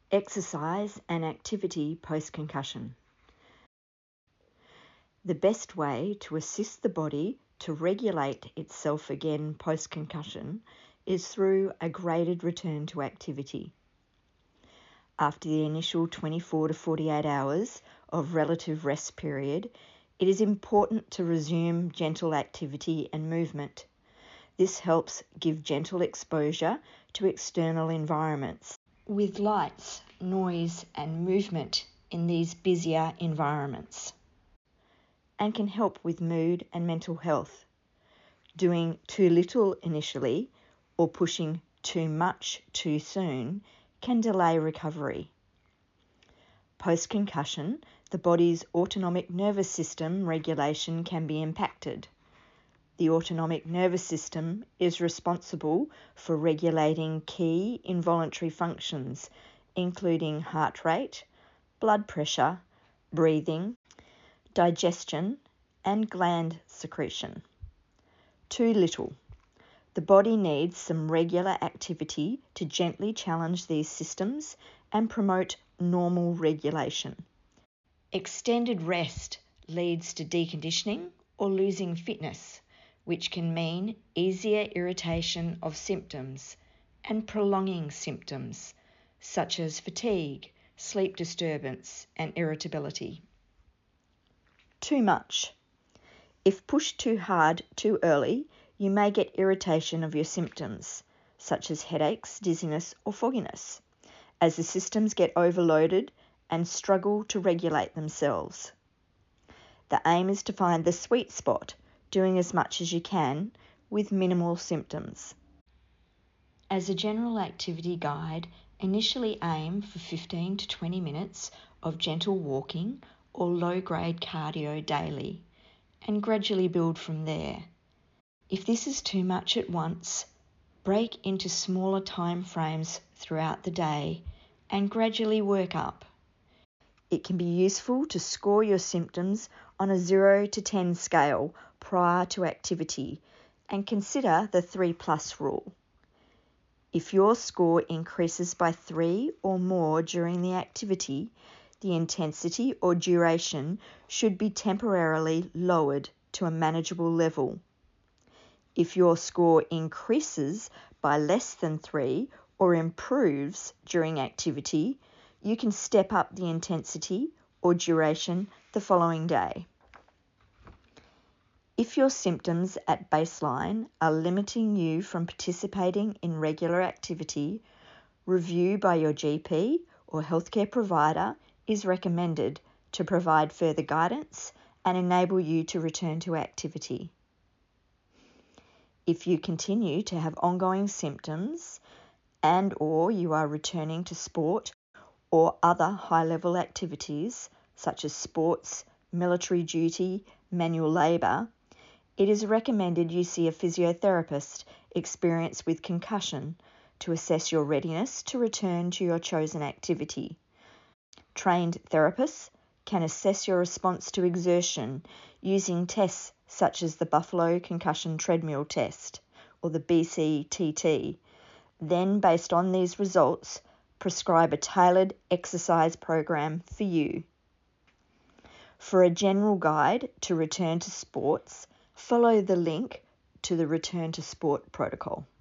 Exercise and activity post-concussion. The best way to assist the body to regulate itself again post-concussion is through a graded return to activity. After the initial 24 to 48 hours of relative rest period, it is important to resume gentle activity and movement. This helps give gentle exposure to external environments, with lights, noise and movement in these busier environments, and can help with mood and mental health. Doing too little initially or pushing too much too soon can delay recovery. Post-concussion, the body's autonomic nervous system regulation can be impacted. The autonomic nervous system is responsible for regulating key involuntary functions, including heart rate, blood pressure, breathing, digestion, and gland secretion. Too little. The body needs some regular activity to gently challenge these systems and promote normal regulation. Extended rest leads to deconditioning or losing fitness, which can mean easier irritation of symptoms and prolonging symptoms, such as fatigue, sleep disturbance, and irritability. Too much. If pushed too hard too early, you may get irritation of your symptoms, such as headaches, dizziness, or fogginess, as the systems get overloaded and struggle to regulate themselves. The aim is to find the sweet spot, doing as much as you can with minimal symptoms. As a general activity guide, initially aim for 15 to 20 minutes of gentle walking or low-grade cardio daily, and gradually build from there. If this is too much at once, break into smaller time frames throughout the day and gradually work up. It can be useful to score your symptoms on a 0 to 10 scale prior to activity and consider the 3+ rule. If your score increases by 3 or more during the activity, the intensity or duration should be temporarily lowered to a manageable level. If your score increases by less than 3 or improves during activity, you can step up the intensity or duration the following day. If your symptoms at baseline are limiting you from participating in regular activity, review by your GP or healthcare provider is recommended to provide further guidance and enable you to return to activity. If you continue to have ongoing symptoms and/or you are returning to sport or other high-level activities such as sports, military duty, manual labour, it is recommended you see a physiotherapist experienced with concussion to assess your readiness to return to your chosen activity. Trained therapists can assess your response to exertion using tests such as the Buffalo Concussion Treadmill Test or the BCTT. Then, based on these results, prescribe a tailored exercise program for you. For a general guide to return to sports, follow the link to the Return to Sport protocol.